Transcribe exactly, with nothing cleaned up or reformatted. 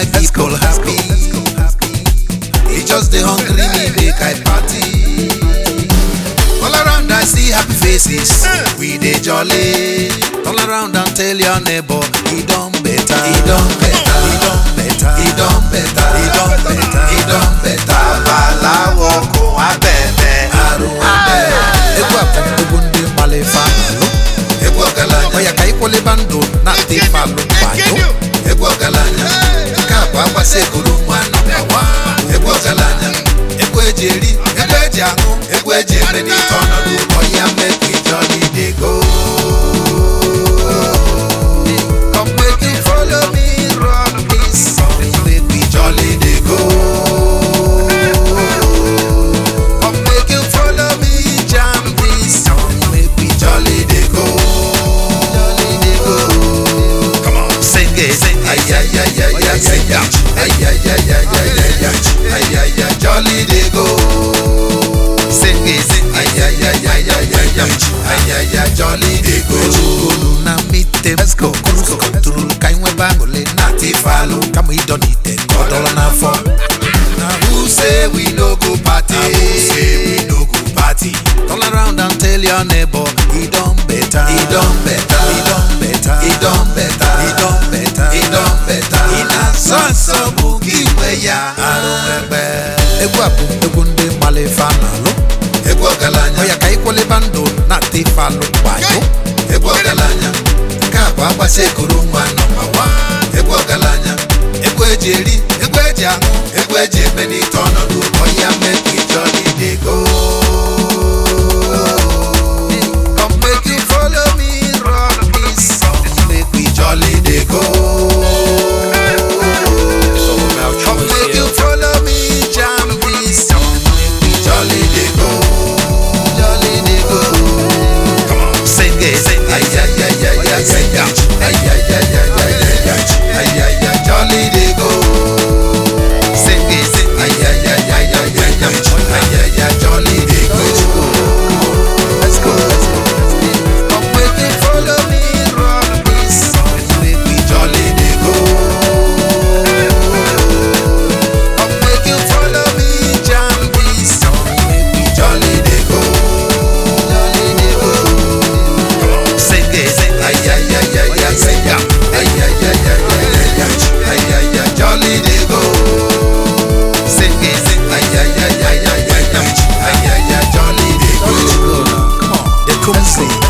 my people happy. He just the hungry me make I party. All around I see happy faces, we dey jolly. All around and tell your neighbor, he done better, he done better, he done better, he done better, he done better, he done better. Babalawo kò wá bẹ̀bẹ̀. Àrùn abẹ́. Ewu àpòpò ndé malẹ̀ fàlọ́. Ewu ọ̀gálànyà. Ọ̀yà ká ikole bando na te fàlọ́ pàjọ́. Ewu ọ̀gálànyà. Káàbọ̀ àgbàsẹ̀ kúrú mú àná wá. Ewu ọ̀gálànyà. Ewu eji eri, ewu eji ahụ, ewu eji eme n'ịtọnọ n'ụkọ ya make we jolly dey go. Come make you follow me rock this song, make we jolly dey go. Come make you follow me jam this song, make we jolly dey go. Jolly dey go. Come on, sing it, sing it. Ay ay ay ay ay ay ay ay ay ay ay ay ay ay ay jolly dey go. Sing it, sing it. Ay ay ay ay ay ay ay ay ay ay jolly dey go. Na mite, let's go, cruise control. Kainwe bangole na tifalo. Kamu idonite, kodola na fo. Now who say we no go party? Now who say we no go party? Turn around and tell your neighbor, he done better, he done better, he done better, he done better, he done better, he done better. He na son so bugi weya. Arumbe. Ewa bu ewu nde male fanalo. Ewu ọ̀gálànyà. Ọ̀yà ká ikole bando na te falo bayo. Ewu ọ̀gálànyà. Káàbọ̀ àgbàsẹ̀ kúrú mú àná wá. Ewu ọ̀gálànyà. Ewu eji eri, ewu eji ahụ, ewu eji eme n'ịtọnọ n'ụkọ ya make we jolly dey go. Come make you follow me rock this song, make we jolly dey go. Come make you follow me jam this song, make we jolly dey go. Jolly dey go. Come on, sing it, sing it. Ay ay ay ay ay ay ay ay ay ay ay ay ay ay ay jolly dey go. Sing it, sing it. Ay ay ay ay ay ay ay ay ay ay jolly dey go. Let's go, let's go. Come make you follow me rock this song, make we jolly dey go. Come make you follow me jam this song, make we jolly dey go. Jolly dey go. Sing it, sing it. Ay ay ay ay ay ay ay ay ay ay ay ay ay ay jolly dey go. Sing it, sing it. Ay ay ay ay ay ay ay ay ay jolly dey go. Come on, they come sing.